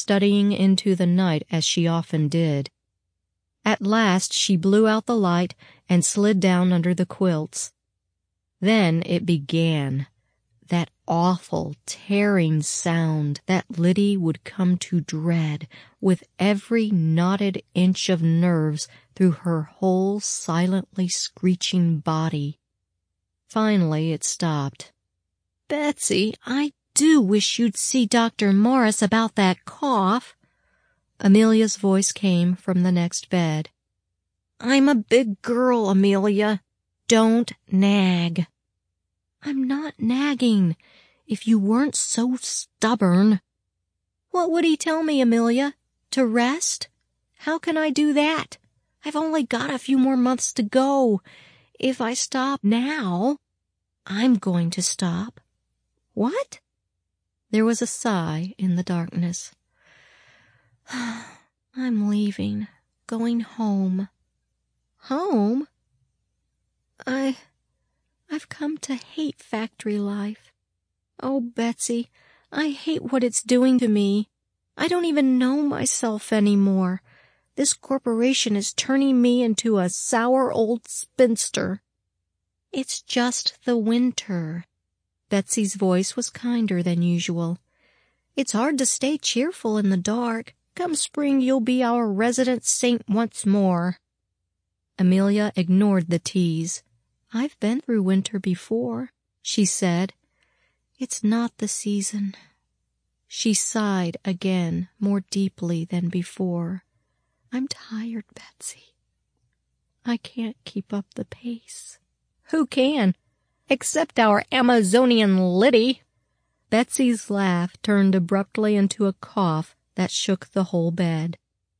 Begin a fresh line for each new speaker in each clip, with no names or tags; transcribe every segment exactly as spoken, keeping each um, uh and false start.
studying into the night as she often did. At last she blew out the light and slid down under the quilts. Then it began, that awful, tearing sound that Liddy would come to dread with every knotted inch of nerves through her whole silently screeching body. Finally it stopped. "Betsy, I do wish you'd see Doctor Morris about that cough." Amelia's voice came from the next bed. "I'm a big girl, Amelia. Don't nag." "I'm not nagging. If you weren't so stubborn." "What would he tell me, Amelia? To rest? How can I do that? I've only got a few more months to go. If I stop now, I'm going to stop." "What?" There was a sigh in the darkness. "I'm leaving, going home." "Home?" I... I've come to hate factory life. Oh, Betsy, I hate what it's doing to me. I don't even know myself anymore. This corporation is turning me into a sour old spinster." "It's just the winter." Betsy's voice was kinder than usual. "It's hard to stay cheerful in the dark. Come spring, you'll be our resident saint once more." Amelia ignored the tease. "I've been through winter before," she said. "It's not the season." She sighed again, more deeply than before. "I'm tired, Betsy. I can't keep up the pace." "Who can? Except our Amazonian Liddy." Betsy's laugh turned abruptly into a cough that shook the whole bed.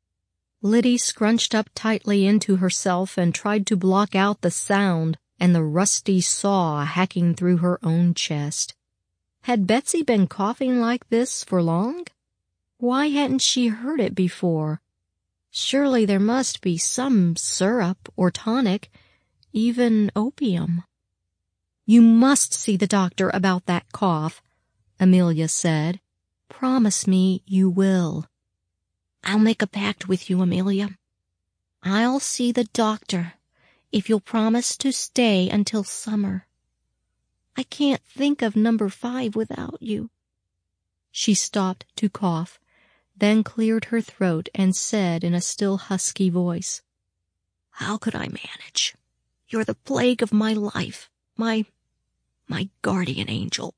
Liddy scrunched up tightly into herself and tried to block out the sound and the rusty saw hacking through her own chest. Had Betsy been coughing like this for long? Why hadn't she heard it before? Surely there must be some syrup or tonic, even opium. "You must see the doctor about that cough," Amelia said. "Promise me you will." "I'll make a pact with you, Amelia. I'll see the doctor if you'll promise to stay until summer. I can't think of number five without you." She stopped to cough, then cleared her throat and said in a still husky voice, "How could I manage? You're the plague of my life, my, my guardian angel."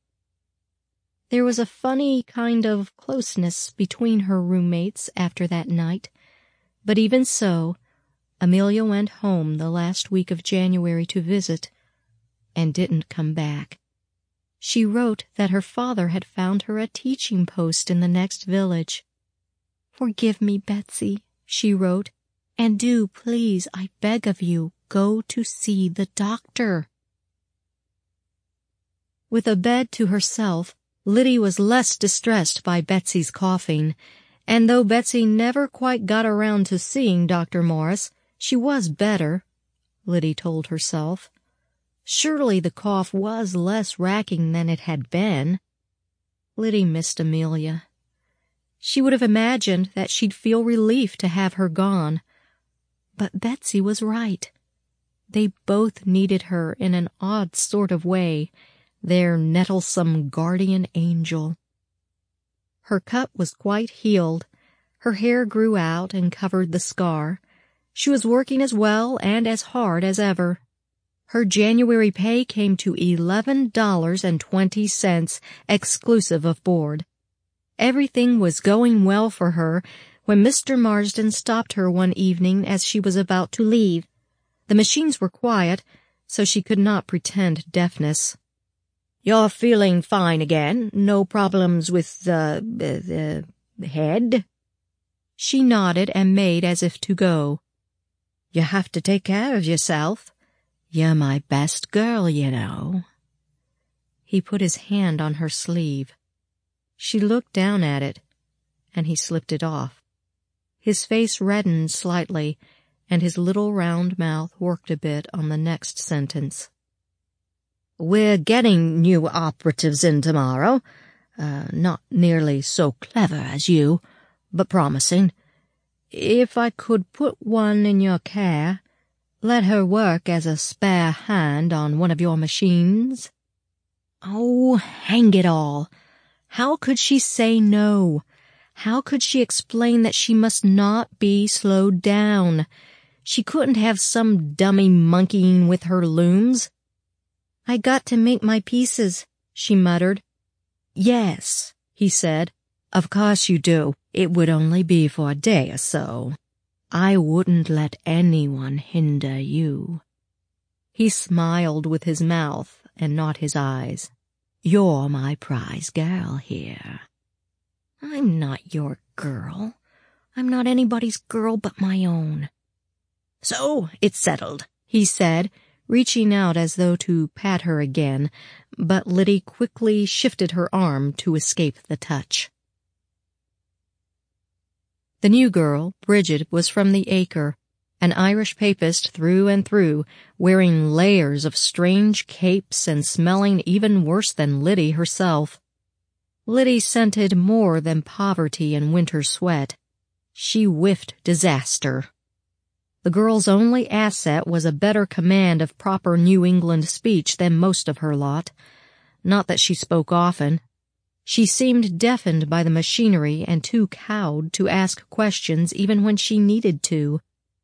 There was a funny kind of closeness between her roommates after that night, but even so, Amelia went home the last week of January to visit, and didn't come back. She wrote that her father had found her a teaching post in the next village. "Forgive me, Betsy," she wrote, "and do, please, I beg of you, go to see the doctor." With a bed to herself, Liddy was less distressed by Betsy's coughing, and though Betsy never quite got around to seeing Doctor Morris, she was better, Liddy told herself. Surely the cough was less racking than it had been. Liddy missed Amelia. She would have imagined that she'd feel relief to have her gone. But Betsy was right. They both needed her in an odd sort of way, their nettlesome guardian angel. Her cut was quite healed. Her hair grew out and covered the scar. She was working as well and as hard as ever. Her January pay came to eleven dollars and twenty cents, exclusive of board. Everything was going well for her when Mister Marsden stopped her one evening as she was about to leave. The machines were quiet, so she could not pretend deafness. "You're feeling fine again? No problems with the, the, the head?" She nodded and made as if to go. "You have to take care of yourself. You're my best girl, you know." He put his hand on her sleeve. She looked down at it, and he slipped it off. His face reddened slightly, and his little round mouth worked a bit on the next sentence. "We're getting new operatives in tomorrow. Uh, not nearly so clever as you. but promising. If I could put one in your care, let her work as a spare hand on one of your machines." Oh, hang it all! How could she say no? How could she explain that she must not be slowed down? She couldn't have some dummy monkeying with her looms. "I got to make my pieces," she muttered. "Yes," he said. "Of course you do. It would only be for a day or so. I wouldn't let anyone hinder you." He smiled with his mouth and not his eyes. "You're my prize girl here." "I'm not your girl. I'm not anybody's girl but my own." "So it's settled," he said, reaching out as though to pat her again, but Liddy quickly shifted her arm to escape the touch. The new girl, Bridget, was from the Acre, an Irish papist through and through, wearing layers of strange capes and smelling even worse than Liddy herself. Liddy scented more than poverty and winter sweat. She whiffed disaster. The girl's only asset was a better command of proper New England speech than most of her lot. Not that she spoke often. She seemed deafened by the machinery and too cowed to ask questions even when she needed to.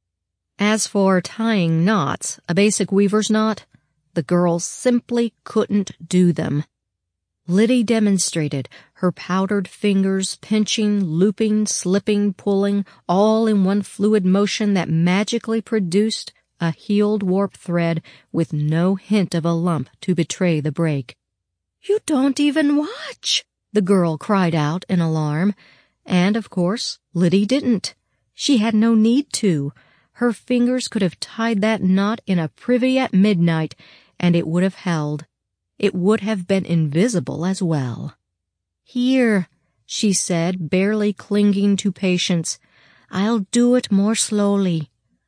As for tying knots, a basic weaver's knot, the girl simply couldn't do them. Liddy demonstrated, her powdered fingers pinching, looping, slipping, pulling, all in one fluid motion that magically produced a healed warp thread with no hint of a lump to betray the break. "You don't even watch!" the girl cried out in alarm. And, of course, Liddy didn't. She had no need to. Her fingers could have tied that knot in a privy at midnight, and it would have held. It would have been invisible as well. "Here," she said, barely clinging to patience. "I'll do it more slowly."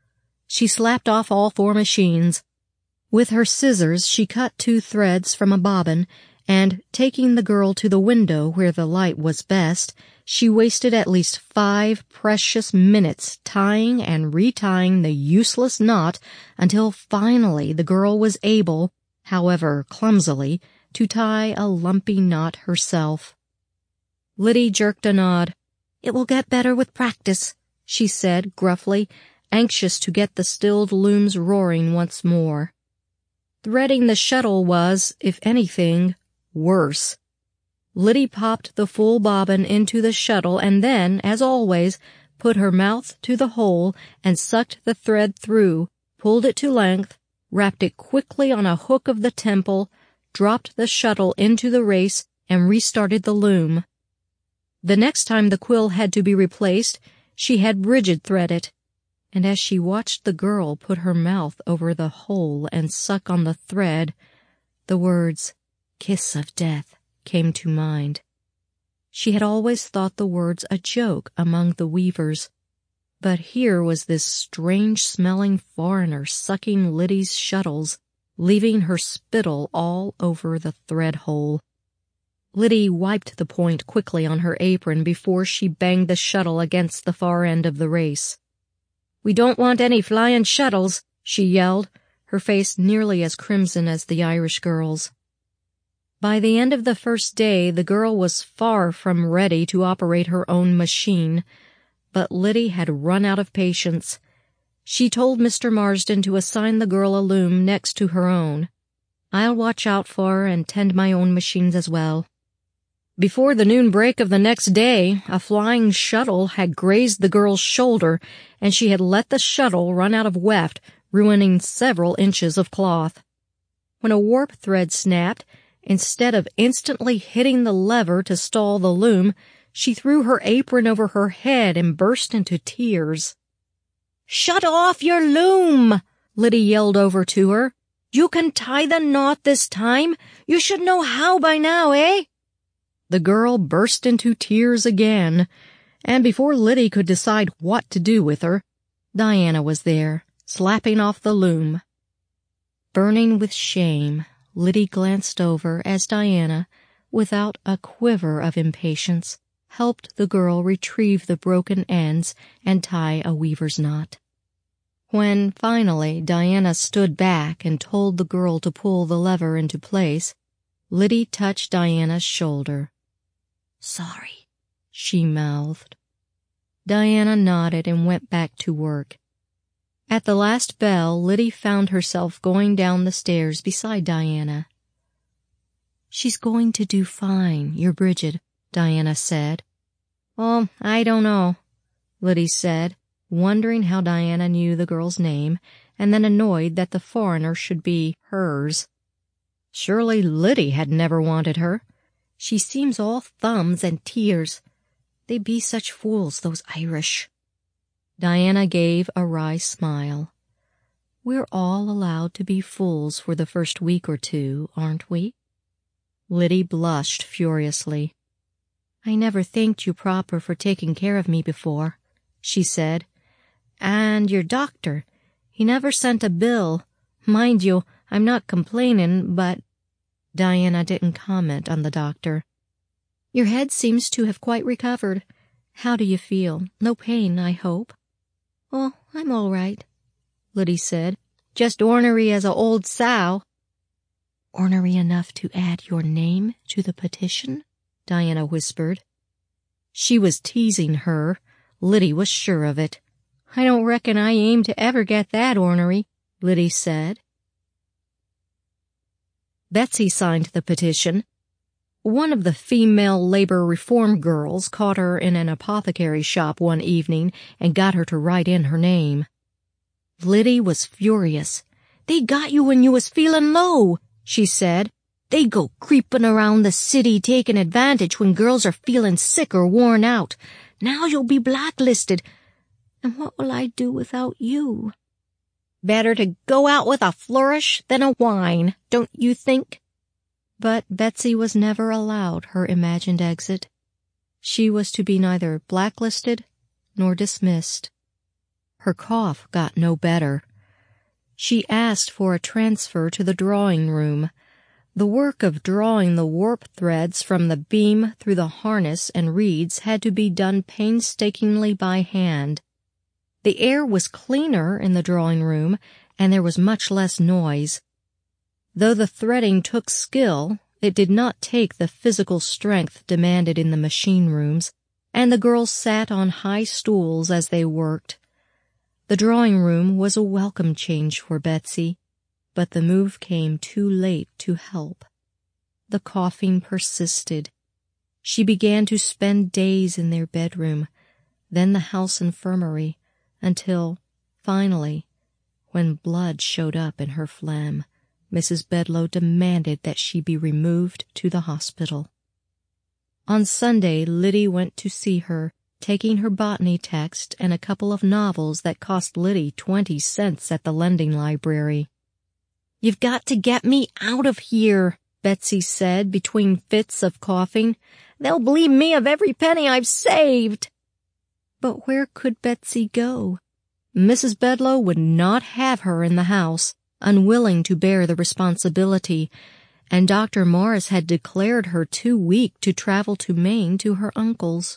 She slapped off all four machines. With her scissors, she cut two threads from a bobbin, and, taking the girl to the window where the light was best, she wasted at least five precious minutes tying and retying the useless knot until finally the girl was able, however clumsily, to tie a lumpy knot herself. Liddy jerked a nod. "It will get better with practice," she said gruffly, anxious to get the stilled looms roaring once more. Threading the shuttle was, if anything, worse. Liddy popped the full bobbin into the shuttle and then, as always, put her mouth to the hole and sucked the thread through, pulled it to length, wrapped it quickly on a hook of the temple, dropped the shuttle into the race, and restarted the loom. The next time the quill had to be replaced, she had Bridget thread it, and as she watched the girl put her mouth over the hole and suck on the thread, the words, "kiss of death," came to mind. She had always thought the words a joke among the weavers, but here was this strange-smelling foreigner sucking Liddy's shuttles, leaving her spittle all over the thread hole. Liddy wiped the point quickly on her apron before she banged the shuttle against the far end of the race. "We don't want any flying shuttles," she yelled, her face nearly as crimson as the Irish girl's. By the end of the first day, the girl was far from ready to operate her own machine, but Liddy had run out of patience. She told Mister Marsden to assign the girl a loom next to her own. "I'll watch out for her and tend my own machines as well." Before the noon break of the next day, a flying shuttle had grazed the girl's shoulder, and she had let the shuttle run out of weft, ruining several inches of cloth. When a warp thread snapped, instead of instantly hitting the lever to stall the loom, she threw her apron over her head and burst into tears. "Shut off your loom!" Liddy yelled over to her. "You can tie the knot this time. You should know how by now, eh?" The girl burst into tears again, and before Liddy could decide what to do with her, Diana was there, slapping off the loom. Burning with shame, Liddy glanced over as Diana, without a quiver of impatience, helped the girl retrieve the broken ends and tie a weaver's knot. When, finally, Diana stood back and told the girl to pull the lever into place, Liddy touched Diana's shoulder. "Sorry," she mouthed. Diana nodded and went back to work. At the last bell, Liddy found herself going down the stairs beside Diana. "She's going to do fine, your Bridget," Diana said. "Oh, I don't know," Liddy said, wondering how Diana knew the girl's name, and then annoyed that the foreigner should be hers. Surely Liddy had never wanted her. She seems all thumbs and tears. They be such fools, those Irish. Diana gave a wry smile. "We're all allowed to be fools for the first week or two, aren't we?" Liddy blushed furiously. "I never thanked you proper for taking care of me before," she said. "And your doctor, he never sent a bill. Mind you, I'm not complaining, but—" Diana didn't comment on the doctor. "Your head seems to have quite recovered. How do you feel? No pain, I hope?" "Oh, I'm all right," Liddy said. "Just ornery as a old sow." "Ornery enough to add your name to the petition?" Diana whispered. She was teasing her. Liddy was sure of it. "I don't reckon I aim to ever get that ornery," Liddy said. Betsy signed the petition. One of the female labor reform girls caught her in an apothecary shop one evening and got her to write in her name. Liddy was furious. "They got you when you was feeling low," she said. "They go creeping around the city taking advantage when girls are feeling sick or worn out. Now you'll be blacklisted. And what will I do without you?" "Better to go out with a flourish than a whine, don't you think?" But Betsy was never allowed her imagined exit. She was to be neither blacklisted nor dismissed. Her cough got no better. She asked for a transfer to the drawing room. The work of drawing the warp threads from the beam through the harness and reeds had to be done painstakingly by hand. The air was cleaner in the drawing room, and there was much less noise. Though the threading took skill, it did not take the physical strength demanded in the machine rooms, and the girls sat on high stools as they worked. The drawing room was a welcome change for Betsy, but the move came too late to help. The coughing persisted. She began to spend days in their bedroom, then the house infirmary, until, finally, when blood showed up in her phlegm, Missus Bedloe demanded that she be removed to the hospital. On Sunday, Liddy went to see her, taking her botany text and a couple of novels that cost Liddy twenty cents at the lending library. "You've got to get me out of here," Betsy said between fits of coughing. "They'll bleed me of every penny I've saved." But where could Betsy go? Missus Bedloe would not have her in the house, unwilling to bear the responsibility, and Doctor Morris had declared her too weak to travel to Maine to her uncle's.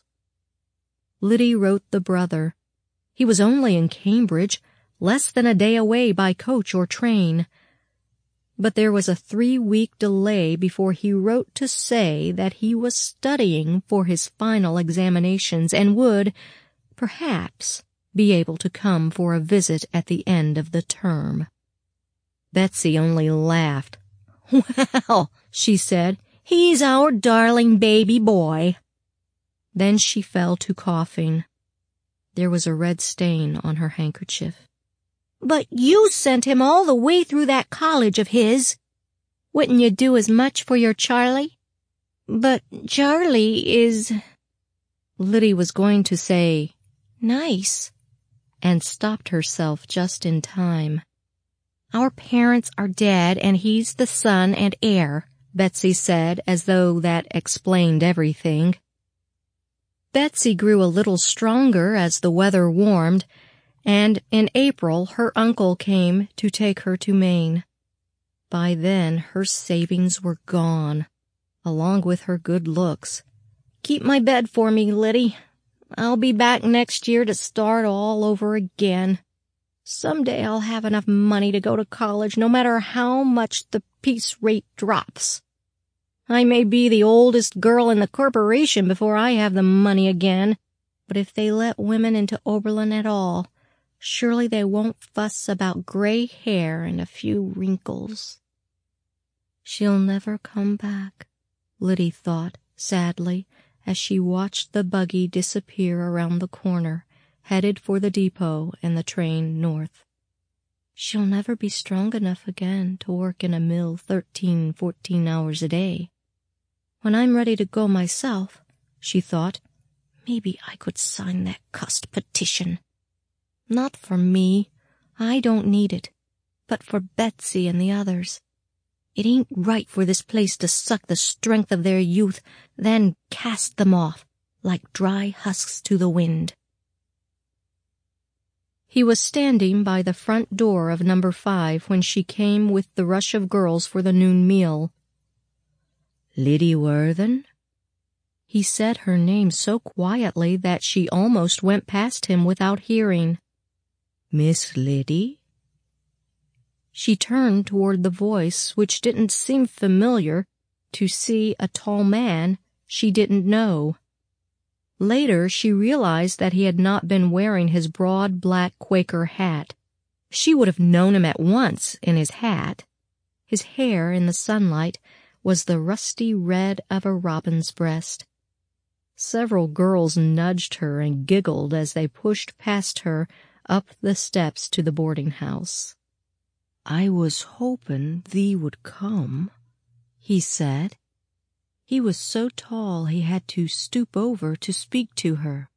Liddy wrote the brother. He was only in Cambridge, less than a day away by coach or train. But there was a three-week delay before he wrote to say that he was studying for his final examinations and would, perhaps, be able to come for a visit at the end of the term. Betsy only laughed. "Well," she said, "he's our darling baby boy." Then she fell to coughing. There was a red stain on her handkerchief. "But you sent him all the way through that college of his. Wouldn't you do as much for your Charlie?" "But Charlie is—" Liddy was going to say, "nice," and stopped herself just in time. "Our parents are dead, and he's the son and heir," Betsy said, as though that explained everything. Betsy grew a little stronger as the weather warmed, and in April her uncle came to take her to Maine. By then her savings were gone, along with her good looks. Keep my bed for me, Liddy. I'll be back next year to start all over again. Someday I'll have enough money to go to college, no matter how much the piece rate drops. I may be the oldest girl in the corporation before I have the money again, but if they let women into Oberlin at all, surely they won't fuss about gray hair and a few wrinkles. She'll never come back, Liddy thought sadly as she watched the buggy disappear around the corner, headed for the depot and the train north. She'll never be strong enough again to work in a mill thirteen, fourteen hours a day. When I'm ready to go myself, she thought, maybe I could sign that cussed petition. Not for me, I don't need it, but for Betsy and the others. It ain't right for this place to suck the strength of their youth, then cast them off like dry husks to the wind. He was standing by the front door of number five when she came with the rush of girls for the noon meal. Liddy Worthen? He said her name so quietly that she almost went past him without hearing. Miss Liddy? She turned toward the voice, which didn't seem familiar, to see a tall man she didn't know. Later, she realized that he had not been wearing his broad black Quaker hat. She would have known him at once in his hat. His hair in the sunlight was the rusty red of a robin's breast. Several girls nudged her and giggled as they pushed past her up the steps to the boarding house. I was hopin' thee would come, he said. He was so tall he had to stoop over to speak to her.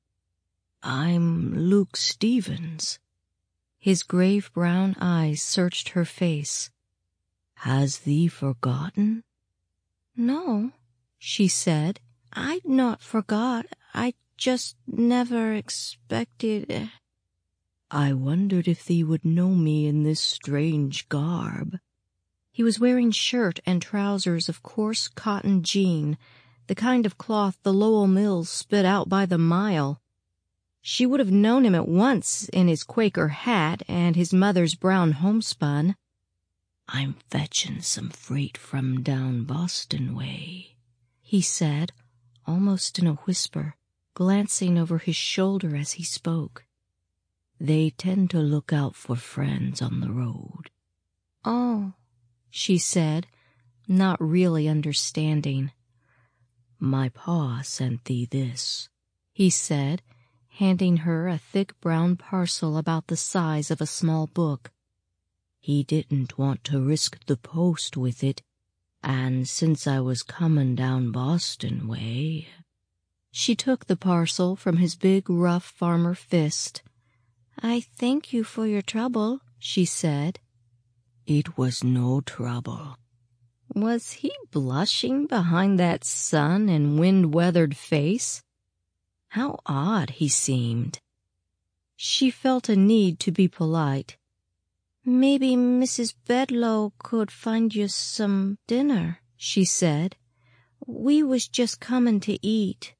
I'm Luke Stevens. His grave brown eyes searched her face. Has thee forgotten? No, she said. I'd not forgot. I just never expected... I wondered if thee would know me in this strange garb. He was wearing shirt and trousers of coarse cotton jean, the kind of cloth the Lowell mills spit out by the mile. She would have known him at once in his Quaker hat and his mother's brown homespun. I'm fetchin' some freight from down Boston way, he said, almost in a whisper, glancing over his shoulder as he spoke. They tend to look out for friends on the road. Oh, she said, not really understanding. My pa sent thee this, he said, handing her a thick brown parcel about the size of a small book. He didn't want to risk the post with it, and since I was comin' down Boston way... She took the parcel from his big, rough farmer fist. I thank you for your trouble, she said. It was no trouble. Was he blushing behind that sun and wind-weathered face? How odd he seemed. She felt a need to be polite. Maybe Missus Bedloe could find you some dinner, she said. We was just comin' to eat.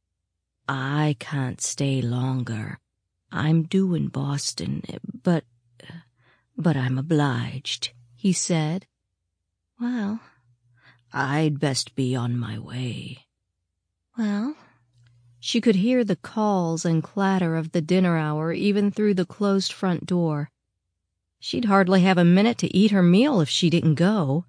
I can't stay longer. I'm due in Boston, but... But I'm obliged, he said. Well, I'd best be on my way. Well, she could hear the calls and clatter of the dinner hour even through the closed front door. She'd hardly have a minute to eat her meal if she didn't go.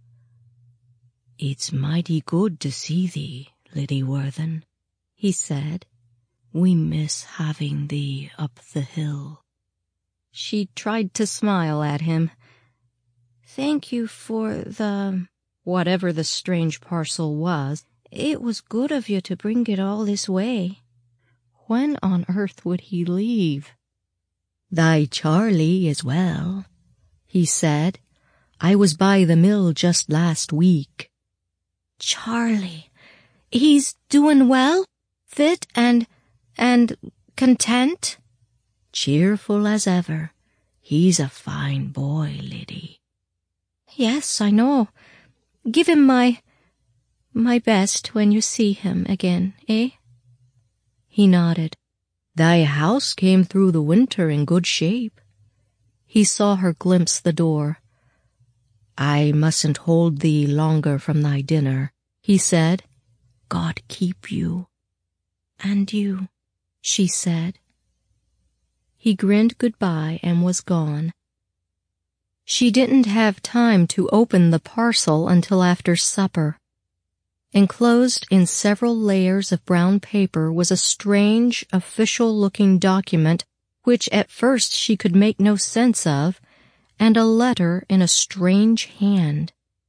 It's mighty good to see thee, Liddy Worthen, he said. We miss having thee up the hill. She tried to smile at him. Thank you for the... whatever the strange parcel was. It was good of you to bring it all this way. When on earth would he leave? Thy Charlie is well, he said. I was by the mill just last week. Charlie, he's doing well? Fit and... and content? Cheerful as ever. He's a fine boy, Liddy. Yes, I know. Give him my... my best when you see him again, eh? He nodded. "Thy house came through the winter in good shape." He saw her glimpse the door. "I mustn't hold thee longer from thy dinner," he said. "God keep you." "And you," she said. He grinned goodbye and was gone. She didn't have time to open the parcel until after supper. Enclosed in several layers of brown paper was a strange, official-looking document which at first she could make no sense of, and a letter in a strange hand.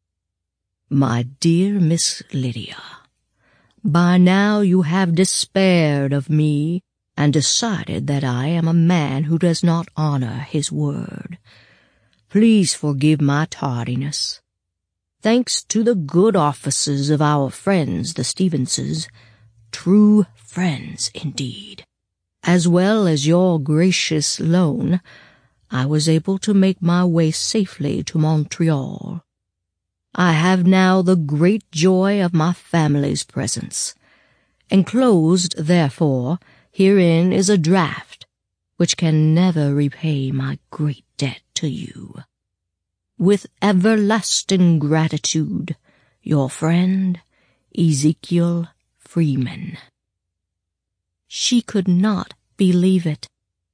"My dear Miss Lydia, by now you have despaired of me and decided that I am a man who does not honor his word. Please forgive my tardiness. Thanks to the good offices of our friends, the Stevenses, true friends indeed, as well as your gracious loan, I was able to make my way safely to Montreal. I have now the great joy of my family's presence. Enclosed, therefore, herein is a draft, which can never repay my great debt to you. With everlasting gratitude, your friend, Ezekiel Freeman." She could not believe it.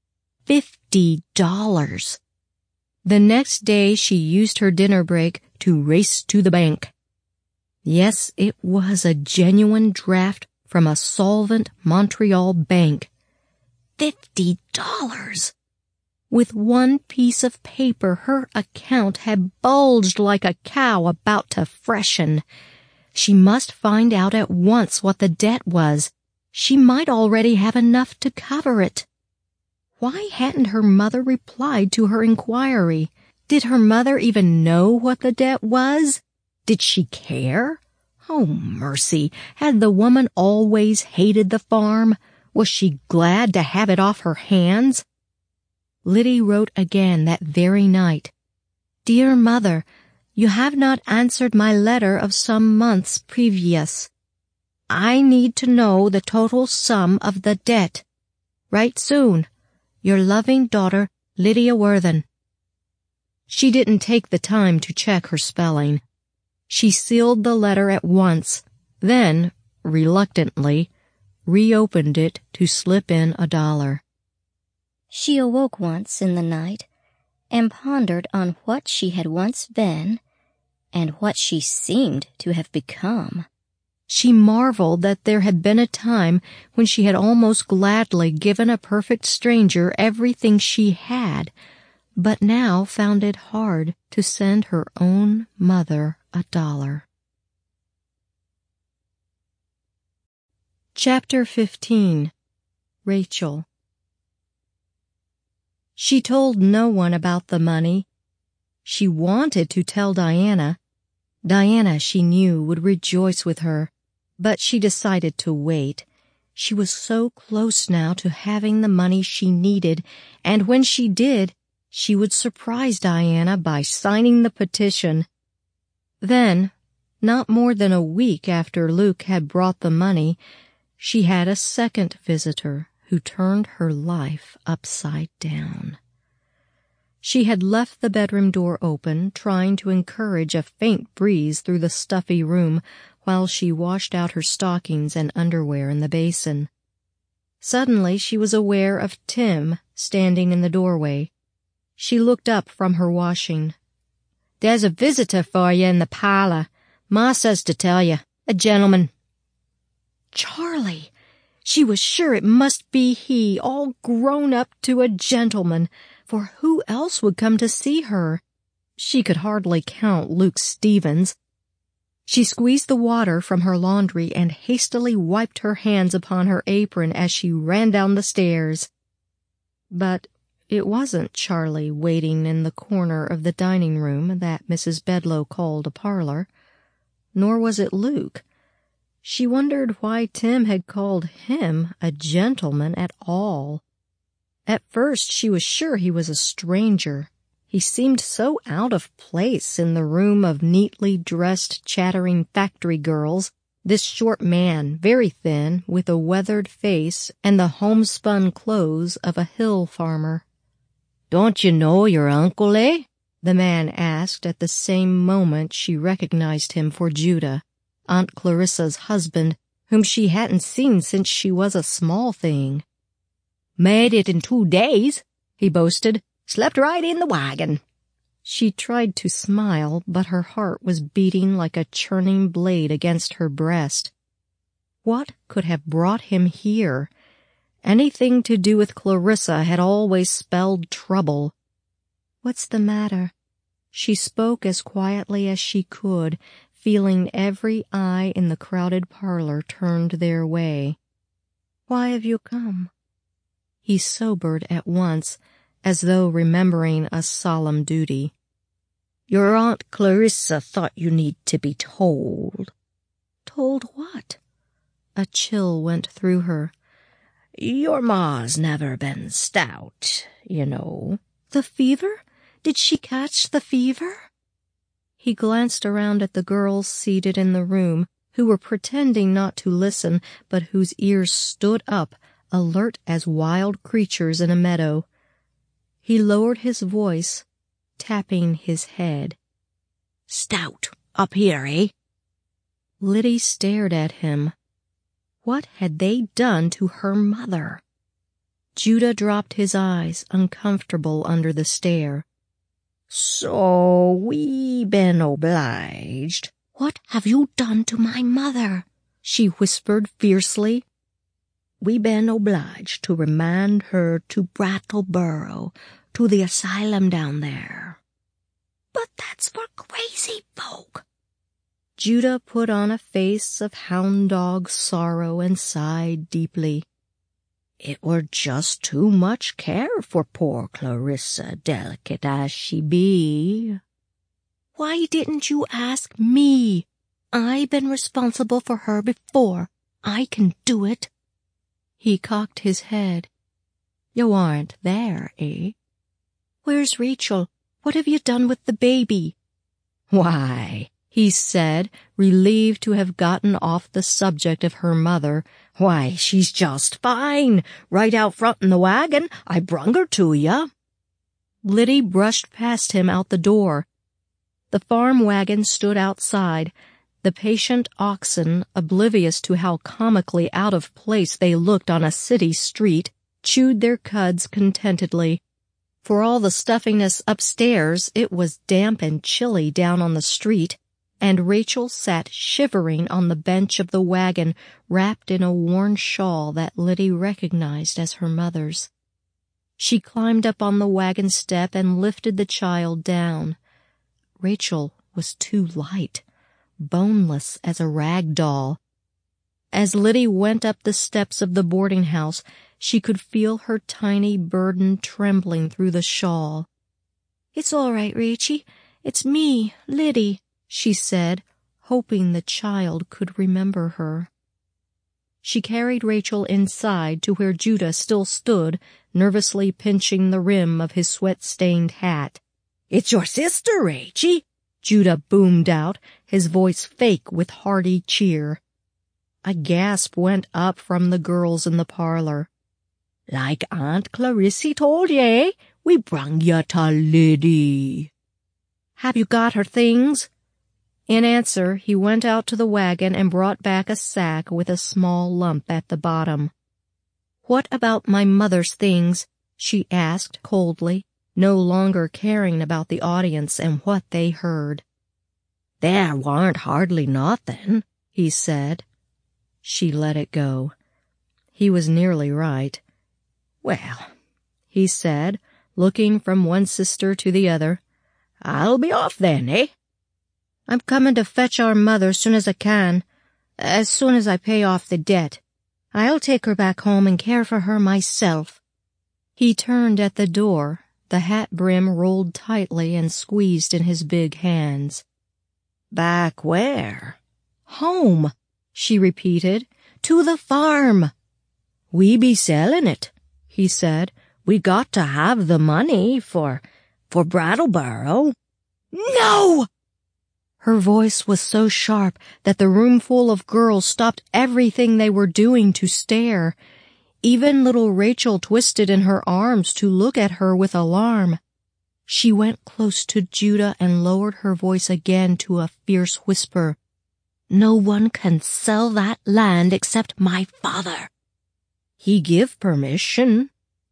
Fifty dollars! The next day she used her dinner break to race to the bank. Yes, it was a genuine draft from a solvent Montreal bank. Fifty dollars! With one piece of paper her account had bulged like a cow about to freshen. She must find out at once what the debt was. She might already have enough to cover it. Why hadn't her mother replied to her inquiry? Did her mother even know what the debt was? Did she care? Oh, mercy! Had the woman always hated the farm? Was she glad to have it off her hands? Liddy wrote again that very night. "Dear Mother, you have not answered my letter of some months previous. I need to know the total sum of the debt. Write soon. Your loving daughter, Lydia Worthen." She didn't take the time to check her spelling. She sealed the letter at once, then, reluctantly, reopened it to slip in a dollar.
She awoke once in the night and pondered on what she had once been and what she seemed to have become.
She marveled that there had been a time when she had almost gladly given a perfect stranger everything she had, but now found it hard to send her own mother a dollar. Chapter fifteen. Rachel. She told no one about the money. She wanted to tell Diana. Diana, she knew, would rejoice with her, but she decided to wait. She was so close now to having the money she needed, and when she did, she would surprise Diana by signing the petition. Then, not more than a week after Luke had brought the money, she had a second visitor who turned her life upside down. She had left the bedroom door open, trying to encourage a faint breeze through the stuffy room while she washed out her stockings and underwear in the basin. Suddenly she was aware of Tim standing in the doorway. She looked up from her washing. "There's a visitor for you in the parlor. Ma says to tell you. A gentleman." Charlie! She was sure it must be he, all grown up to a gentleman, for who else would come to see her? She could hardly count Luke Stevens. She squeezed the water from her laundry and hastily wiped her hands upon her apron as she ran down the stairs. But it wasn't Charlie waiting in the corner of the dining room that Missus Bedloe called a parlor, nor was it Luke. She wondered why Tim had called him a gentleman at all. At first she was sure he was a stranger. He seemed so out of place in the room of neatly dressed, chattering factory girls This short man, very thin, with a weathered face and the homespun clothes of a hill farmer. "Don't you know your uncle, eh?" the man asked at the same moment she recognized him for Judah, Aunt Clarissa's husband, whom she hadn't seen since she was a small thing. "Made it in two days," he boasted. "Slept right in the wagon." She tried to smile, but her heart was beating like a churning blade against her breast. What could have brought him here? Anything to do with Clarissa had always spelled trouble. "What's the matter?" She spoke as quietly as she could, feeling every eye in the crowded parlor turned their way. "Why have you come?" He sobered at once, as though remembering a solemn duty. "Your Aunt Clarissa thought you need to be told." "Told what?" A chill went through her. "Your ma's never been stout, you know." "The fever? Did she catch the fever?" He glanced around at the girls seated in the room, who were pretending not to listen, but whose ears stood up, alert as wild creatures in a meadow. He lowered his voice, tapping his head. "Stout up here, eh?" Liddy stared at him. What had they done to her mother? Judah dropped his eyes, uncomfortable under the stare. "So we been obliged." "What have you done to my mother?" she whispered fiercely. "We been obliged to remand her to Brattleboro, to the asylum down there." "But that's for crazy folk." Judah put on a face of hound dog sorrow and sighed deeply. "It were just too much care for poor Clarissa, delicate as she be." "Why didn't you ask me? I been responsible for her before. I can do it." He cocked his head. "You aren't there, eh?" "Where's Rachel? What have you done with the baby?" "Why," he said, relieved to have gotten off the subject of her mother, "why, she's just fine, right out front in the wagon. I brung her to ya." Liddy brushed past him out the door. The farm wagon stood outside. The patient oxen, oblivious to how comically out of place they looked on a city street, chewed their cuds contentedly. For all the stuffiness upstairs, it was damp and chilly down on the street, and Rachel sat shivering on the bench of the wagon, wrapped in a worn shawl that Liddy recognized as her mother's. She climbed up on the wagon step and lifted the child down. Rachel was too light, boneless as a rag doll. As Liddy went up the steps of the boarding house, she could feel her tiny burden trembling through the shawl. "It's all right, Rachie. It's me, Liddy," she said, hoping the child could remember her. She carried Rachel inside to where Judah still stood, nervously pinching the rim of his sweat-stained hat. "It's your sister, Rachie," Judah boomed out, his voice fake with hearty cheer. A gasp went up from the girls in the parlor. "Like Aunt Clarissy told ye, we brung ye to Liddy." "Have you got her things?" In answer, he went out to the wagon and brought back a sack with a small lump at the bottom. "What about my mother's things?" she asked coldly, no longer caring about the audience and what they heard. "There warn't hardly nothin'," he said. She let it go. He was nearly right. "Well," he said, looking from one sister to the other, "I'll be off then, eh?" "I'm coming to fetch our mother soon as I can, as soon as I pay off the debt. I'll take her back home and care for her myself." He turned at the door, the hat brim rolled tightly and squeezed in his big hands. "Back where?" "Home," she repeated. "To the farm." "We be selling it," he said. "We got to have the money for, for Brattleboro." "No!" Her voice was so sharp that the room full of girls stopped everything they were doing to stare. Even little Rachel twisted in her arms to look at her with alarm. She went close to Judah and lowered her voice again to a fierce whisper. "No one can sell that land except my father. He give permission."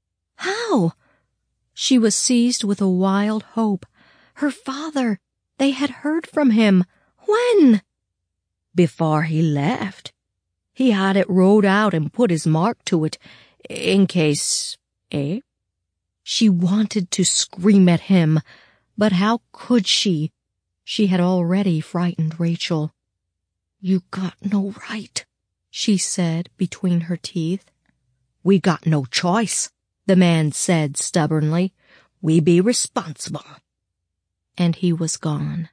How? She was seized with a wild hope. Her father! They had heard from him. When? Before he left. He had it wrote out and put his mark to it, in case, eh? She wanted to scream at him, but how could she? She had already frightened Rachel. "You got no right," she said between her teeth. "We got no choice," the man said stubbornly. "We be responsible." And he was gone.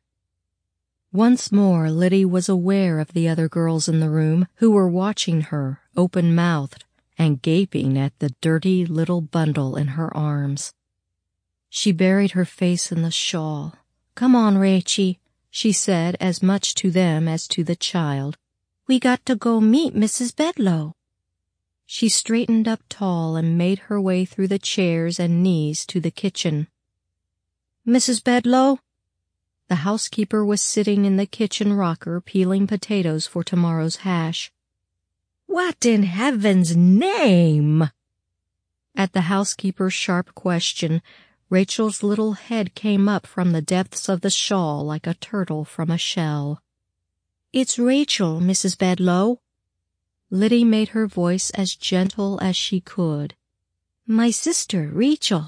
Once more Liddy was aware of the other girls in the room who were watching her, open-mouthed, and gaping at the dirty little bundle in her arms. She buried her face in the shawl. "Come on, Rachie," she said as much to them as to the child. "We got to go meet Missus Bedloe." She straightened up tall and made her way through the chairs and knees to the kitchen. "Missus Bedloe?" The housekeeper was sitting in the kitchen rocker peeling potatoes for tomorrow's hash. "What in heaven's name?" At the housekeeper's sharp question, Rachel's little head came up from the depths of the shawl like a turtle from a shell. "It's Rachel, Missus Bedloe." Liddy made her voice as gentle as she could. "My sister, Rachel."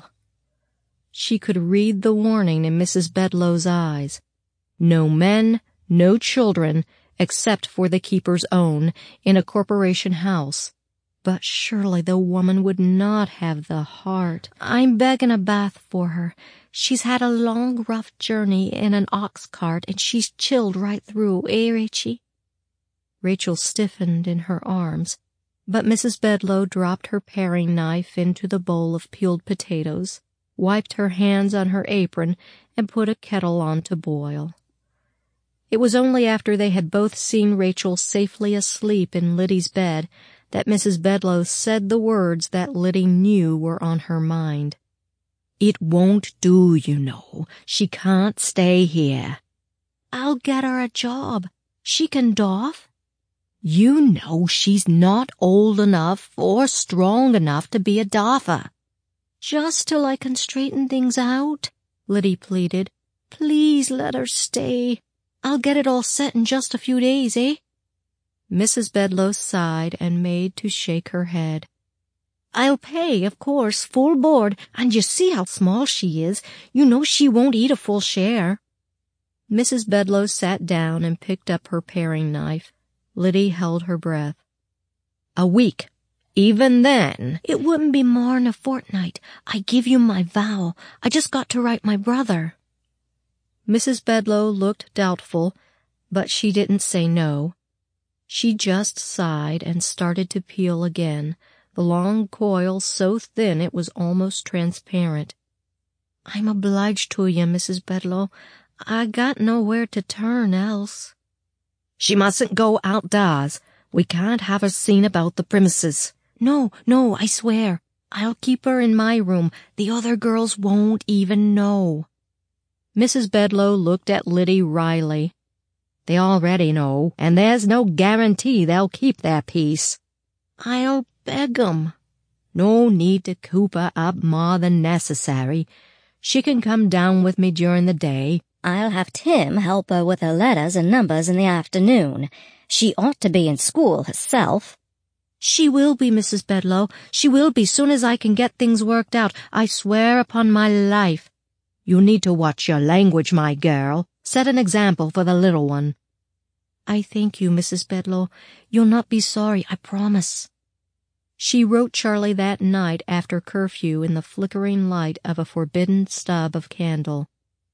She could read the warning in Missus Bedloe's eyes. No men, no children, except for the keeper's own, in a corporation house. But surely the woman would not have the heart. "I'm begging a bath for her. She's had a long, rough journey in an ox cart, and she's chilled right through, eh, Rachie?" Rachel stiffened in her arms, but Missus Bedloe dropped her paring knife into the bowl of peeled potatoes, wiped her hands on her apron, and put a kettle on to boil. It was only after they had both seen Rachel safely asleep in Liddy's bed that Missus Bedloe said the words that Liddy knew were on her mind. "It won't do, you know. She can't stay here." "I'll get her a job. She can doff." "You know she's not old enough or strong enough to be a doffer." "Just till I can straighten things out," Liddy pleaded. "Please let her stay. I'll get it all set in just a few days, eh?" Missus Bedloe sighed and made to shake her head. "I'll pay, of course, full board, and you see how small she is. You know she won't eat a full share." Missus Bedloe sat down and picked up her paring knife. Liddy held her breath. "A week. Even then—" "It wouldn't be more'n a fortnight. I give you my vow. I just got to write my brother." Missus Bedloe looked doubtful, but she didn't say no. She just sighed and started to peel again, the long coil so thin it was almost transparent. "I'm obliged to you, Missus Bedloe. I got nowhere to turn else." "She mustn't go outdoors. We can't have her seen about the premises." "No, no, I swear. I'll keep her in my room. The other girls won't even know." Missus Bedloe looked at Liddy wryly. "They already know, and there's no guarantee they'll keep their peace." "I'll beg 'em." "No need to coop her up more than necessary. She can come down with me during the day."
"I'll have Tim help her with her letters and numbers in the afternoon. She ought to be in school herself."
"She will be, Missus Bedloe. She will be soon as I can get things worked out. I swear upon my life." "You need to watch your language, my girl. Set an example for the little one." "I thank you, Missus Bedloe. You'll not be sorry, I promise." She wrote Charlie that night after curfew in the flickering light of a forbidden stub of candle.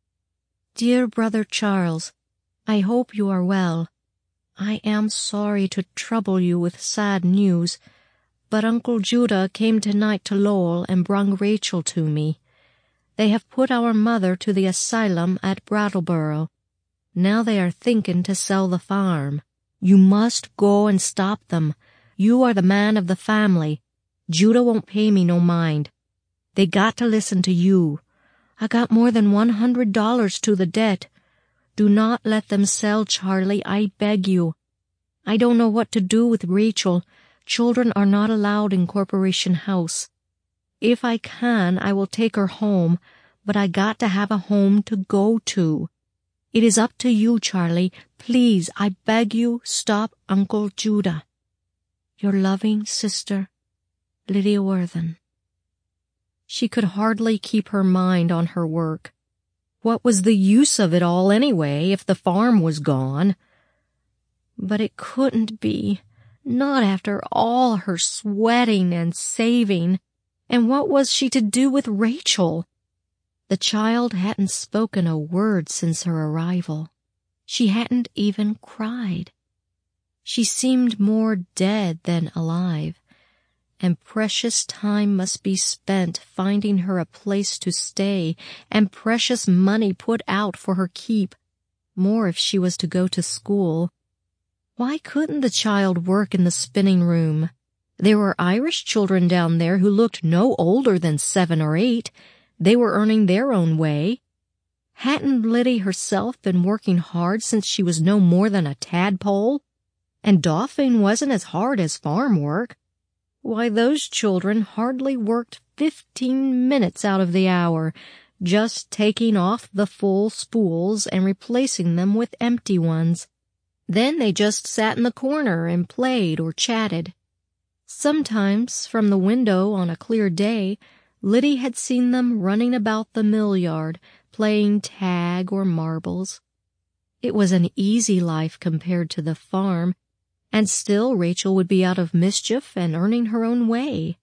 "Dear Brother Charles, I hope you are well. I am sorry to trouble you with sad news, but Uncle Judah came tonight to Lowell and brung Rachel to me. They have put our mother to the asylum at Brattleboro. Now they are thinking to sell the farm. You must go and stop them. You are the man of the family. Judah won't pay me no mind. They got to listen to you. I got more than one hundred dollars to the debt. Do not let them sell, Charlie, I beg you. I don't know what to do with Rachel. Children are not allowed in Corporation House. If I can, I will take her home, but I got to have a home to go to. It is up to you, Charlie. Please, I beg you, stop Uncle Judah. Your loving sister, Lydia Worthen. She could hardly keep her mind on her work. What was the use of it all anyway, if the farm was gone? But it couldn't be, not after all her sweating and saving. And what was she to do with Rachel? The child hadn't spoken a word since her arrival. She hadn't even cried. She seemed more dead than alive, and precious time must be spent finding her a place to stay, and precious money put out for her keep, more if she was to go to school. Why couldn't the child work in the spinning room? There were Irish children down there who looked no older than seven or eight. They were earning their own way. Hadn't Liddy herself been working hard since she was no more than a tadpole? And doffing wasn't as hard as farm work. Why, those children hardly worked fifteen minutes out of the hour, just taking off the full spools and replacing them with empty ones. Then they just sat in the corner and played or chatted. Sometimes, from the window on a clear day, Liddy had seen them running about the mill yard, playing tag or marbles. It was an easy life compared to the farm, and still Rachel would be out of mischief and earning her own way.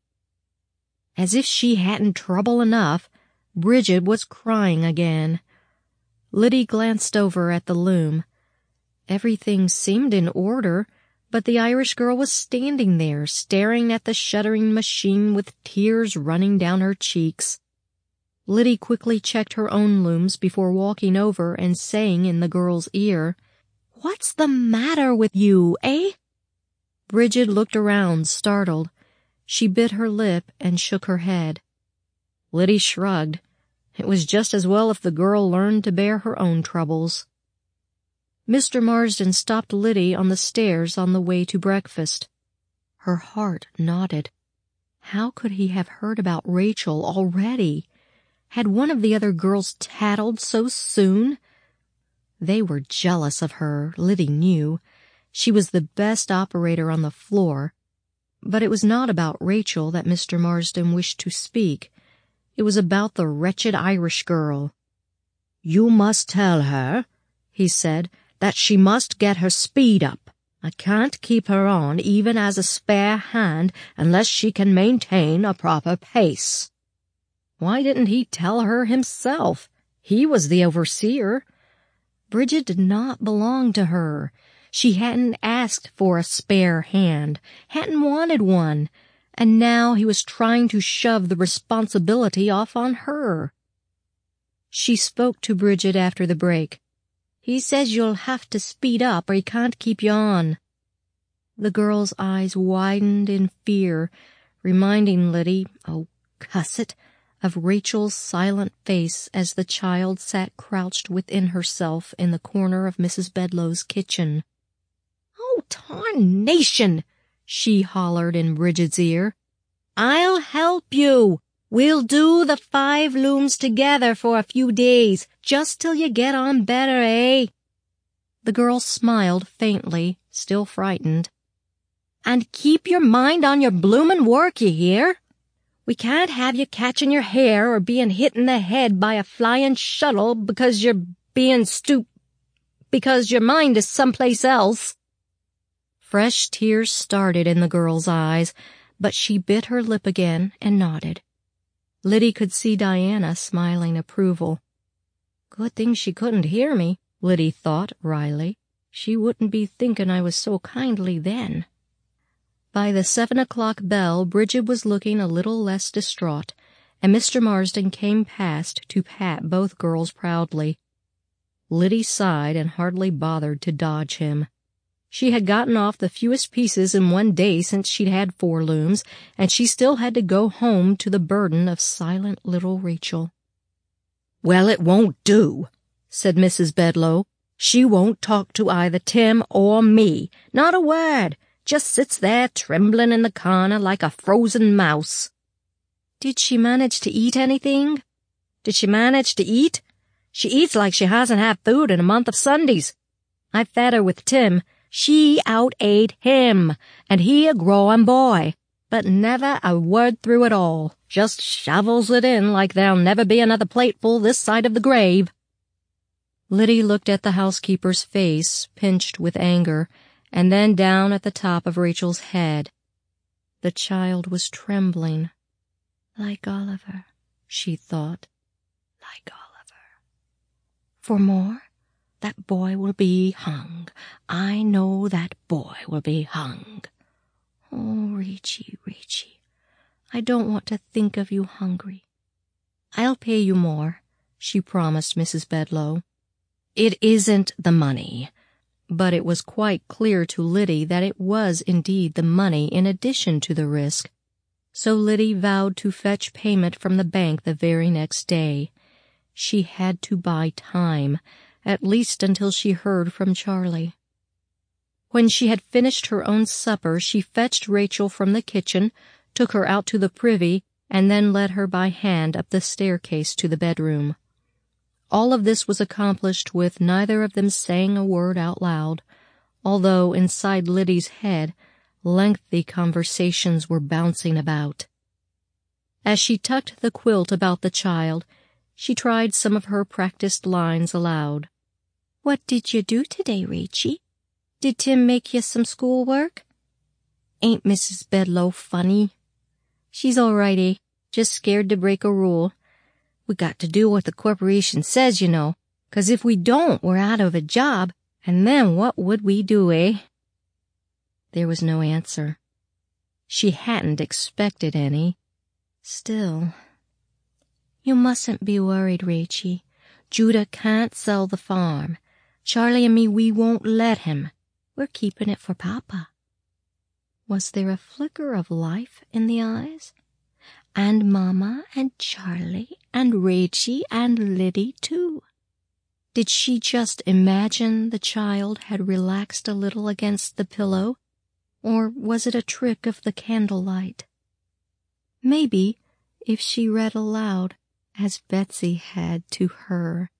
As if she hadn't trouble enough, Bridget was crying again. Liddy glanced over at the loom. Everything seemed in order, but the Irish girl was standing there, staring at the shuttering machine with tears running down her cheeks. Liddy quickly checked her own looms before walking over and saying in the girl's ear, "What's the matter with you, eh?" Bridget looked around, startled. She bit her lip and shook her head. Liddy shrugged. It was just as well if the girl learned to bear her own troubles. Mister Marsden stopped Liddy on the stairs on the way to breakfast. Her heart nodded. How could he have heard about Rachel already? Had one of the other girls tattled so soon? They were jealous of her, Liddy knew. She was the best operator on the floor. But it was not about Rachel that Mister Marsden wished to speak. It was about the wretched Irish girl. "You must tell her," he said, "that she must get her speed up. I can't keep her on even as a spare hand unless she can maintain a proper pace." Why didn't he tell her himself? He was the overseer. Bridget did not belong to her. She hadn't asked for a spare hand, hadn't wanted one, and now he was trying to shove the responsibility off on her. She spoke to Bridget after the break. "He says you'll have to speed up or he can't keep you on." The girl's eyes widened in fear, reminding Liddy, oh, cuss it, of Rachel's silent face as the child sat crouched within herself in the corner of Missus Bedloe's kitchen. "Oh, tarnation!" she hollered in Bridget's ear. "I'll help you. We'll do the five looms together for a few days, just till you get on better, eh?" The girl smiled faintly, still frightened. "And keep your mind on your bloomin' work, you hear? We can't have you catching your hair or being hit in the head by a flying shuttle because you're being stup... because your mind is someplace else." Fresh tears started in the girl's eyes, but she bit her lip again and nodded. Liddy could see Diana smiling approval. Good thing she couldn't hear me, Liddy thought wryly. She wouldn't be thinking I was so kindly then. By the seven o'clock bell, Bridget was looking a little less distraught, and Mister Marsden came past to pat both girls proudly.
Liddy sighed and hardly bothered to dodge him. She had gotten off the fewest pieces in one day since she'd had four looms, and she still had to go home to the burden of silent little Rachel. "Well, it won't do," said Missus Bedloe. "She won't talk to either Tim or me, not a word, just sits there trembling in the corner like a frozen mouse."
"Did she manage to eat anything?"
"Did she manage to eat? She eats like she hasn't had food in a month of Sundays. I fed her with Tim. She out-ate him, and he a growing boy, but never a word through it all, just shovels it in like there'll never be another plateful this side of the grave."
Liddy looked at the housekeeper's face, pinched with anger, and then down at the top of Rachel's head. The child was trembling. "Like Oliver," she thought. "Like Oliver. For more? That boy will be hung. I know that boy will be hung. Oh, Rachie, Rachie, I don't want to think of you hungry." "I'll pay you more," she promised Missus Bedloe.
"It isn't the money."
But it was quite clear to Liddy that it was indeed the money in addition to the risk. So Liddy vowed to fetch payment from the bank the very next day. She had to buy time, at least until she heard from Charlie. When she had finished her own supper, she fetched Rachel from the kitchen, took her out to the privy, and then led her by hand up the staircase to the bedroom. All of this was accomplished with neither of them saying a word out loud, although inside Liddy's head lengthy conversations were bouncing about. As she tucked the quilt about the child, she tried some of her practiced lines aloud. "What did you do today, Rachie? Did Tim make you some schoolwork? Ain't Missus Bedloe funny? She's all righty, just scared to break a rule. We got to do what the corporation says, you know, 'cause if we don't, we're out of a job, and then what would we do, eh?" There was no answer. She hadn't expected any. Still, "You mustn't be worried, Rachie. Judah can't sell the farm. Charlie and me, we won't let him. We're keeping it for Papa." Was there a flicker of life in the eyes? "And Mama and Charlie and Rachie and Liddy, too." Did she just imagine the child had relaxed a little against the pillow, or was it a trick of the candlelight? Maybe if she read aloud, as Betsy had to her.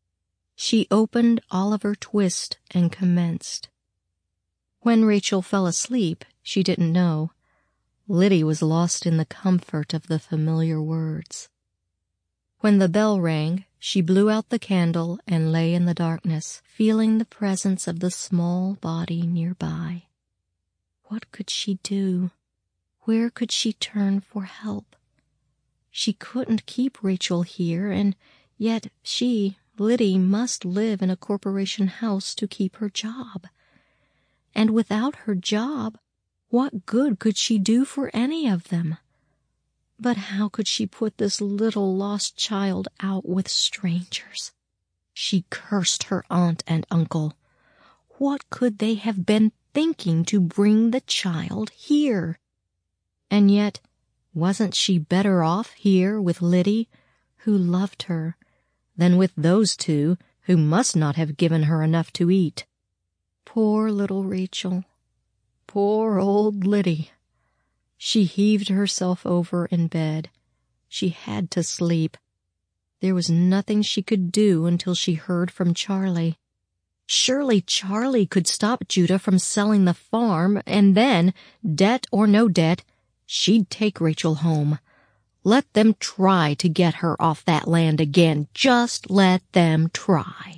She opened Oliver Twist and commenced. When Rachel fell asleep, she didn't know. Liddy was lost in the comfort of the familiar words. When the bell rang, she blew out the candle and lay in the darkness, feeling the presence of the small body nearby. What could she do? Where could she turn for help? She couldn't keep Rachel here, and yet she, Liddy, must live in a corporation house to keep her job. And without her job, what good could she do for any of them? But how could she put this little lost child out with strangers? She cursed her aunt and uncle. What could they have been thinking to bring the child here? And yet, wasn't she better off here with Liddy, who loved her, than with those two who must not have given her enough to eat? Poor little Rachel. Poor old Liddy. She heaved herself over in bed. She had to sleep. There was nothing she could do until she heard from Charlie. Surely Charlie could stop Judah from selling the farm, and then, debt or no debt, she'd take Rachel home. Let them try to get her off that land again. Just let them try.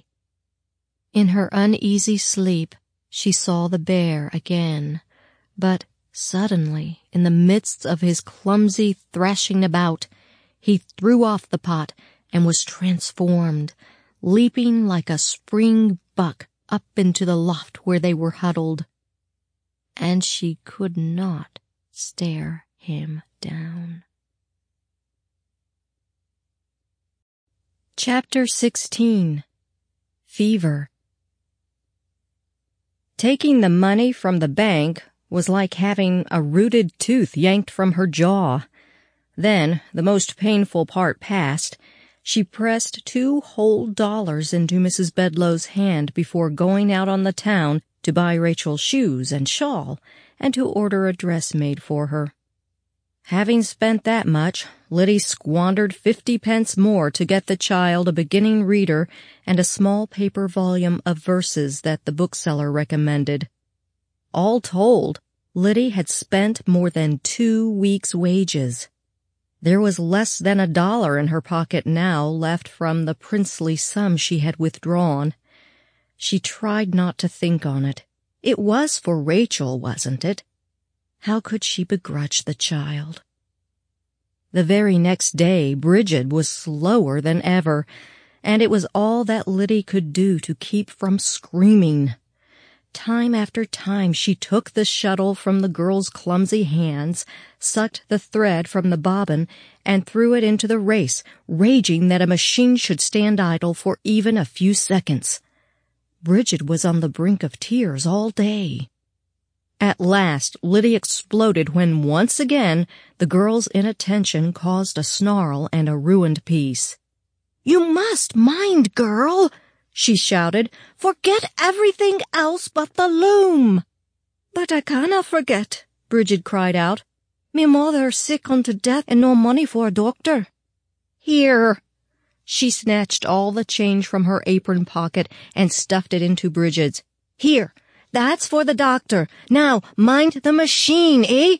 In her uneasy sleep, she saw the bear again, but suddenly, in the midst of his clumsy thrashing about, he threw off the pot and was transformed, leaping like a spring buck up into the loft where they were huddled. And she could not stare him down. Chapter sixteen.
fever. Taking the money from the bank was like having a rooted tooth yanked from her jaw. Then, the most painful part past, she pressed two whole dollars into Missus Bedloe's hand before going out on the town to buy Rachel shoes and shawl and to order a dress made for her. Having spent that much, Liddy squandered fifty pence more to get the child a beginning reader and a small paper volume of verses that the bookseller recommended. All told, Liddy had spent more than two weeks' wages. There was less than a dollar in her pocket now left from the princely sum she had withdrawn. She tried not to think on it. It was for Rachel, wasn't it? How could she begrudge the child? The very next day, Bridget was slower than ever, and it was all that Liddy could do to keep from screaming. Time after time she took the shuttle from the girl's clumsy hands, sucked the thread from the bobbin, and threw it into the race, raging that a machine should stand idle for even a few seconds. Bridget was on the brink of tears all day. At last, Liddy exploded when once again the girl's inattention caused a snarl and a ruined piece. "You must mind, girl," she shouted. "Forget everything else but the loom." "But I canna forget," Bridget cried out. "Me mother's sick unto death and no money for a doctor." "Here." She snatched all the change from her apron pocket and stuffed it into Bridget's. "Here. That's for the doctor. Now, mind the machine, eh?"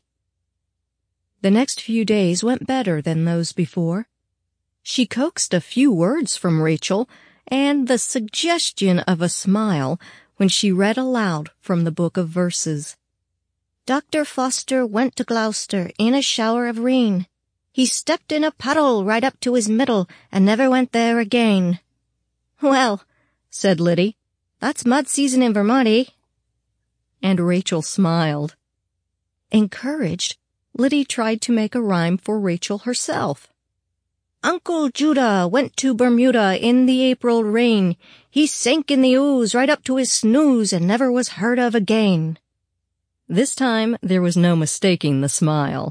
The next few days went better than those before. She coaxed a few words from Rachel, and the suggestion of a smile when she read aloud from the book of verses. "Doctor Foster went to Gloucester in a shower of rain. He stepped in a puddle right up to his middle and never went there again." "Well," said Liddy, "that's mud season in Vermont, eh?" And Rachel smiled. Encouraged, Liddy tried to make a rhyme for Rachel herself. "Uncle Judah went to Bermuda in the April rain. He sank in the ooze right up to his snooze and never was heard of again." This time there was no mistaking the smile.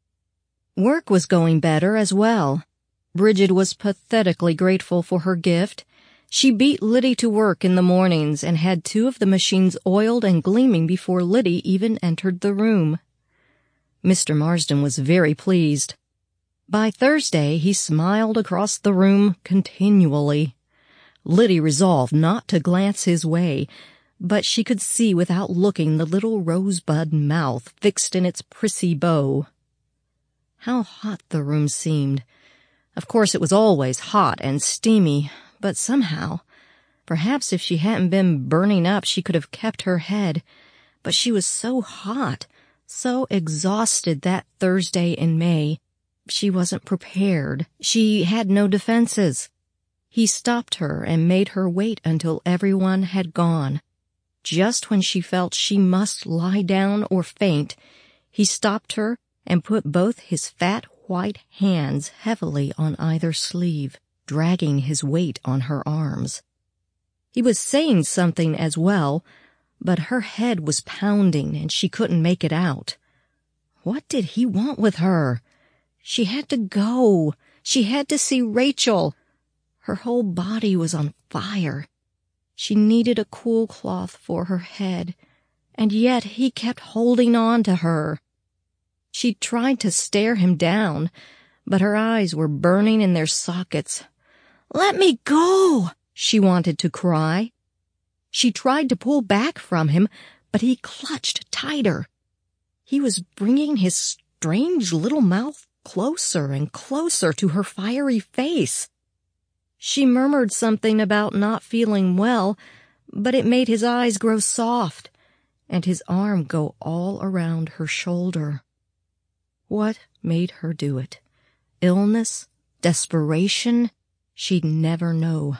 Work was going better as well. Bridget was pathetically grateful for her gift. She beat Liddy to work in the mornings and had two of the machines oiled and gleaming before Liddy even entered the room. Mister Marsden was very pleased. By Thursday, he smiled across the room continually. Liddy resolved not to glance his way, but she could see without looking the little rosebud mouth fixed in its prissy bow. How hot the room seemed. Of course, it was always hot and steamy, but somehow, perhaps if she hadn't been burning up, she could have kept her head. But she was so hot, so exhausted that Thursday in May. She wasn't prepared. She had no defenses. He stopped her and made her wait until everyone had gone. Just when she felt she must lie down or faint, he stopped her and put both his fat white hands heavily on either sleeve, dragging his weight on her arms. He was saying something as well, but her head was pounding and she couldn't make it out. What did he want with her? She had to go. She had to see Rachel. Her whole body was on fire. She needed a cool cloth for her head, and yet he kept holding on to her. She tried to stare him down, but her eyes were burning in their sockets. "Let me go!" she wanted to cry. She tried to pull back from him, but he clutched tighter. He was bringing his strange little mouth closer and closer to her fiery face. She murmured something about not feeling well, but it made his eyes grow soft, and his arm go all around her shoulder. What made her do it? Illness? Desperation? She'd never know.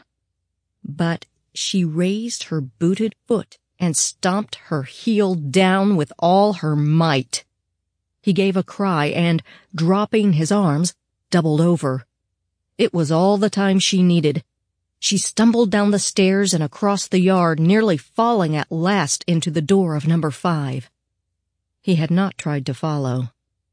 But she raised her booted foot and stomped her heel down with all her might. He gave a cry and, dropping his arms, doubled over. It was all the time she needed. She stumbled down the stairs and across the yard, nearly falling at last into the door of number five. He had not tried to follow.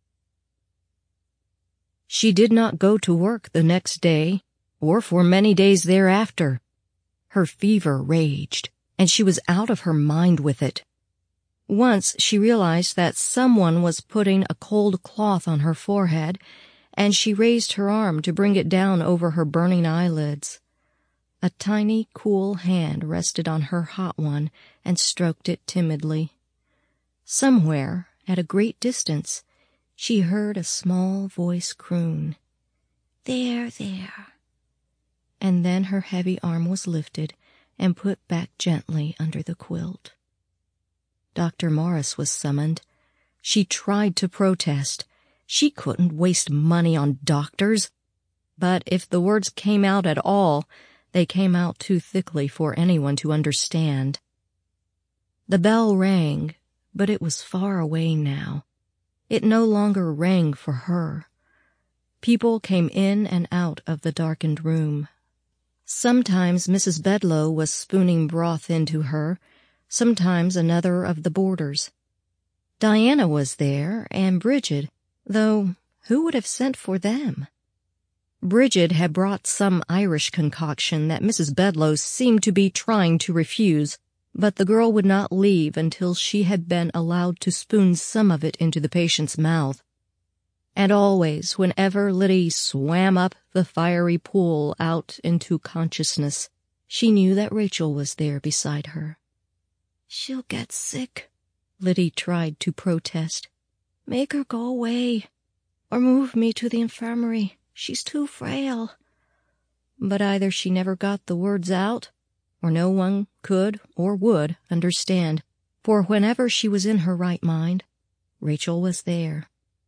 She did not go to work the next day, or for many days thereafter. Her fever raged, and she was out of her mind with it. Once she realized that someone was putting a cold cloth on her forehead, and she raised her arm to bring it down over her burning eyelids. A tiny, cool hand rested on her hot one and stroked it timidly. Somewhere, at a great distance, she heard a small voice croon, "There, there." And then her heavy arm was lifted and put back gently under the quilt. Doctor Morris was summoned. She tried to protest. She couldn't waste money on doctors. But if the words came out at all, they came out too thickly for anyone to understand. The bell rang, but it was far away now. It no longer rang for her. People came in and out of the darkened room. Sometimes Missus Bedloe was spooning broth into her, sometimes another of the boarders. Diana was there, and Bridget, though who would have sent for them? Bridget had brought some Irish concoction that Missus Bedloe seemed to be trying to refuse, but the girl would not leave until she had been allowed to spoon some of it into the patient's mouth. And always, whenever Liddy swam up the fiery pool out into consciousness, she knew that Rachel was there beside her. "She'll get sick," Liddy tried to protest. "Make her go away, or move me to the infirmary. She's too frail." But either she never got the words out, or no one could or would understand, for whenever she was in her right mind, Rachel was there.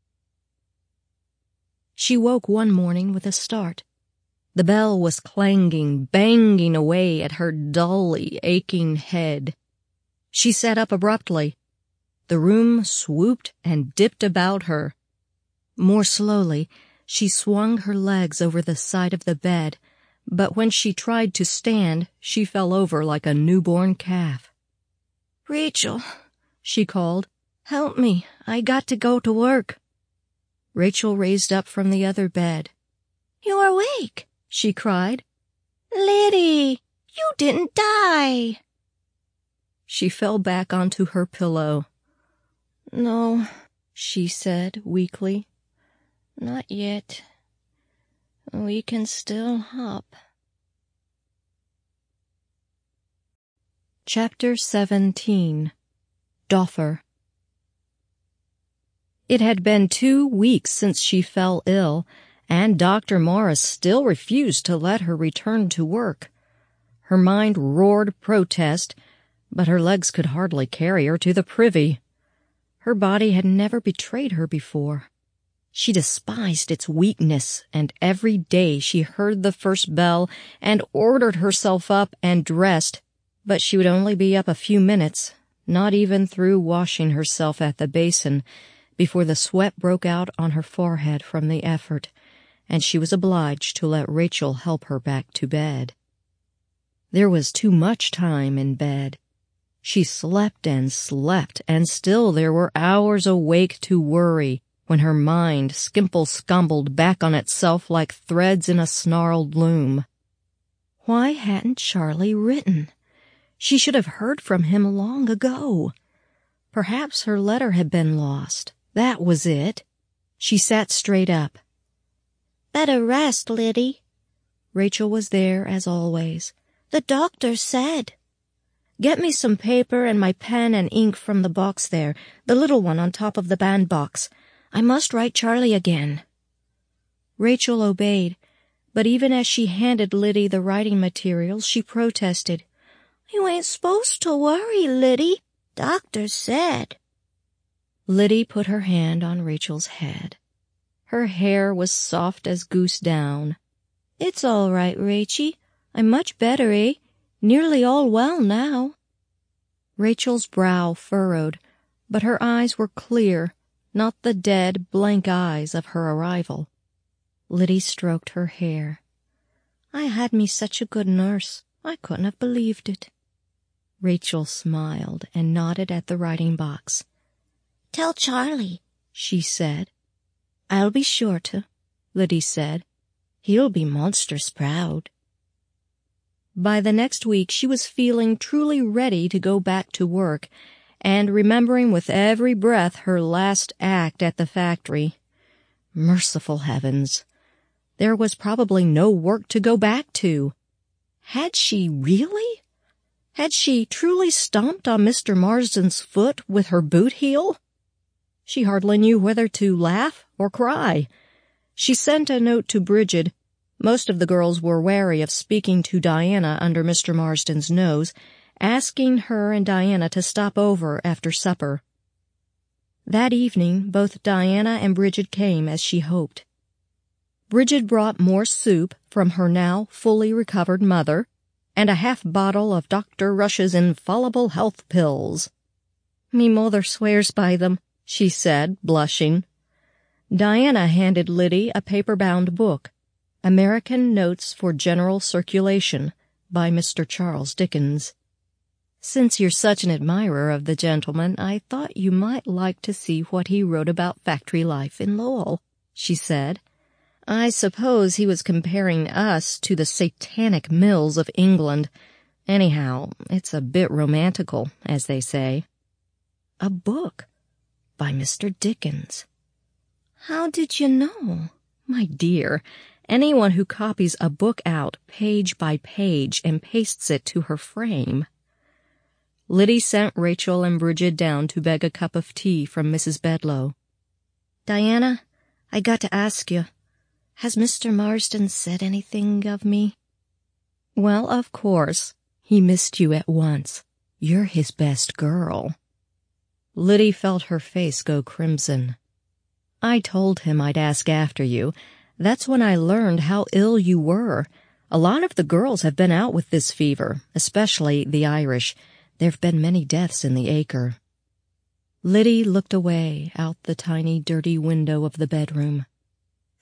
She woke one morning with a start. The bell was clanging, banging away at her dully aching head. She sat up abruptly. The room swooped and dipped about her. More slowly, she swung her legs over the side of the bed, but when she tried to stand, she fell over like a newborn calf. "Rachel," she called, "help me. I got to go to work." Rachel raised up from the other bed. "You're awake," she cried. "Liddy, you didn't die." She fell back onto her pillow. "No," she said weakly. "Not yet. We can still hop." Chapter seventeen. Doffer. It had been two weeks since she fell ill, and Doctor Morris still refused to let her return to work. Her mind roared protest, but her legs could hardly carry her to the privy. Her body had never betrayed her before. She despised its weakness, and every day she heard the first bell and ordered herself up and dressed, but she would only be up a few minutes, not even through washing herself at the basin, before the sweat broke out on her forehead from the effort, and she was obliged to let Rachel help her back to bed. There was too much time in bed. She slept and slept, and still there were hours awake to worry, when her mind skimple-scumbled back on itself like threads in a snarled loom. Why hadn't Charlie written? She should have heard from him long ago. Perhaps her letter had been lost. That was it. She sat straight up. "Better rest, Liddy." Rachel was there, as always. "The doctor said." "Get me some paper and my pen and ink from the box there, the little one on top of the bandbox. I must write Charlie again." Rachel obeyed, but even as she handed Liddy the writing materials, she protested. "You ain't supposed to worry, Liddy. Doctor said." Liddy put her hand on Rachel's head. Her hair was soft as goose down. "It's all right, Rachie. I'm much better, eh? Nearly all well now." Rachel's brow furrowed, but her eyes were clear, not the dead, blank eyes of her arrival. Liddy stroked her hair.
I had me such a good nurse, I couldn't have believed it.
Rachel smiled and nodded at the writing box.
Tell Charlie, she said. I'll be sure to, Liddy said. He'll be monstrous proud.
By the next week she was feeling truly ready to go back to work, and remembering with every breath her last act at the factory. Merciful heavens! There was probably no work to go back to. Had she really? Had she truly stomped on Mister Marsden's foot with her boot heel? She hardly knew whether to laugh or cry. She sent a note to Bridget. Most of the girls were wary of speaking to Diana under Mister Marsden's nose, asking her and Diana to stop over after supper. That evening, both Diana and Bridget came as she hoped. Bridget brought more soup from her now fully recovered mother, and a half bottle of Doctor Rush's infallible health pills.
Me mother swears by them, she said, blushing.
Diana handed Liddy a paper-bound book, American Notes for General Circulation, by Mister Charles Dickens. Since you're such an admirer of the gentleman, I thought you might like to see what he wrote about factory life in Lowell, she said. I suppose he was comparing us to the satanic mills of England. Anyhow, it's a bit romantical, as they say. A book by Mister Dickens.
How did you know?
My dear, anyone who copies a book out page by page and pastes it to her frame. Liddy sent Rachel and Bridget down to beg a cup of tea from Missus Bedloe.
Diana, I got to ask you. Has Mister Marsden said anything of me?
Well, of course. He missed you at once. You're his best girl. Liddy felt her face go crimson. I told him I'd ask after you. That's when I learned how ill you were. A lot of the girls have been out with this fever, especially the Irish. There've been many deaths in the acre. Liddy looked away out the tiny, dirty window of the bedroom.